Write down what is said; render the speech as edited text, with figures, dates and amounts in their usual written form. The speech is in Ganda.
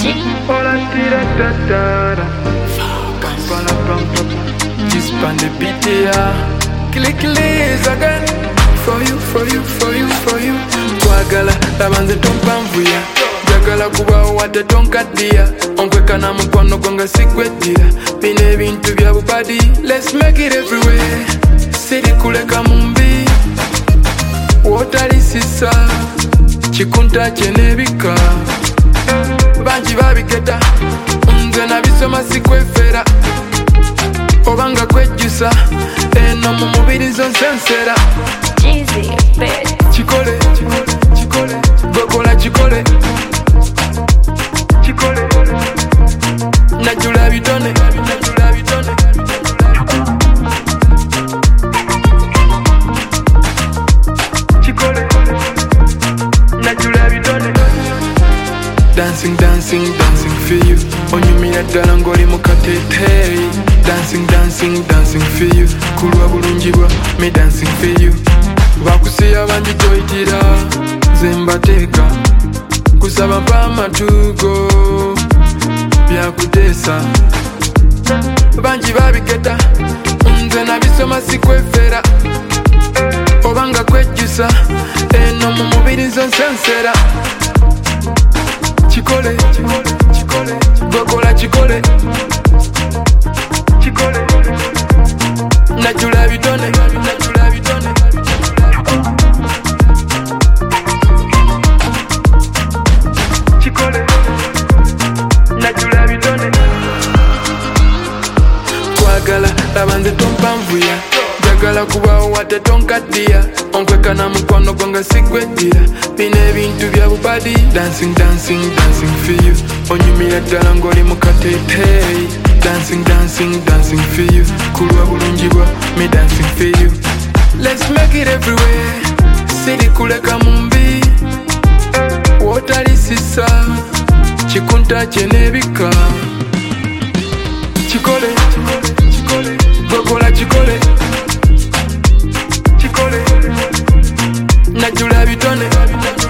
Hola tira da da da. Just on the beat click again. For you, for you, for you, for you. Twagala tabanze tompamvuya. Jagala kuba wate tonkadia. Onkweka na mukwano gonga sikwetira. Bine ebintu bya bupadi. Let's make it everywhere. Siri kuleka mumbi. Wotali sisa. Chikunta chenebika. Banji babiketa. Nze nabisoma sikwefera. Obanga kwejusa. Eno mu mubiri zonsensera. Jeezy, bitch. Chikole, chikole, chikole. Gogola chikole. Chikole. Najula bitone, najula bitone. Chikole. Najula bitone. Dancing, dancing, dancing for you. Onyumira ddala ng'oli mu kateeteeyi. Dancing, dancing, dancing for you. Kulwa bulungibwa, me dancing for you. Bakusiya banji toyitira, nze mbateeka. Kusaba mpa amatugo, byakuteesa. Banji babiketa, nze nabisoma sikwefera. Obanga kwejjusa, eno mu mubiri nzonsensera. Chikole, chikole, chikole. Gogola chikole. Chikole. Najula bitone, najula bitone. Chikole. Najula bitone. Twagala tabanze tompamvuya. Jagala kubawo wate tonkadia. Onkweka na mukwano gonga sikwetira. Bine ebintu bya bupadi. Dancing, dancing, dancing for you. Onyumira ddala ng'oli mu kateeteeyi. Dancing, dancing, dancing for you. Kulwa bulungibwa, me dancing for you. Let's make it everywhere. Siri kuleka mumbi. Wotali sisa. Chikunta chenebika. Chikole, chikole, chikole. Gogola chikole. Chikole. Najula bitone.